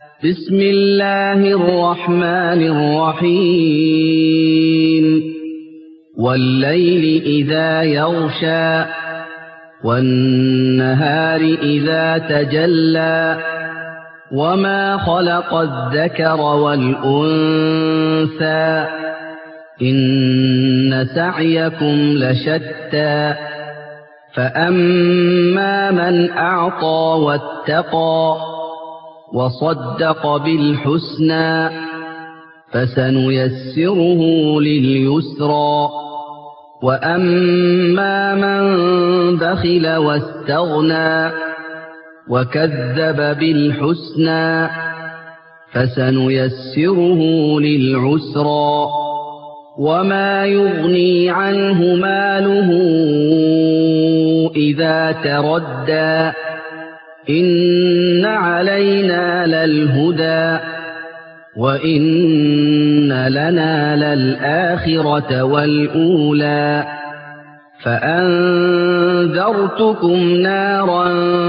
بسم الله الرحمن الرحيم والليل إذا يغشى والنهار إذا تجلى وما خلق الذكر والأنثى إن سعيكم لشتى فأما من أعطى واتقى وصدق بالحسنى فسنيسره لليسرى وأما من بخل واستغنى وكذب بالحسنى فسنيسره للعسرى وما يغني عنه ماله إذا تردى إن علينا للهدى وإن لنا للآخرة والأولى فأنذرتكم نارا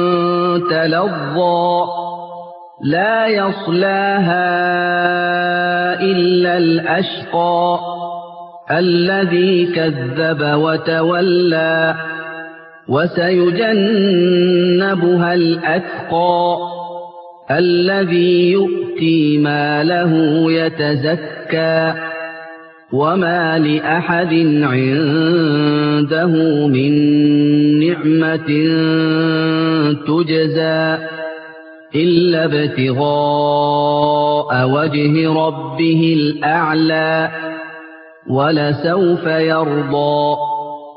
تلظى لا يصلاها إلا الأشقى الذي كذب وتولى وسيجنبها الأتقى الذي يؤتي ماله يتزكى وما لأحد عنده من نعمة تجزى إلا ابتغاء وجه ربه الأعلى ولسوف يرضى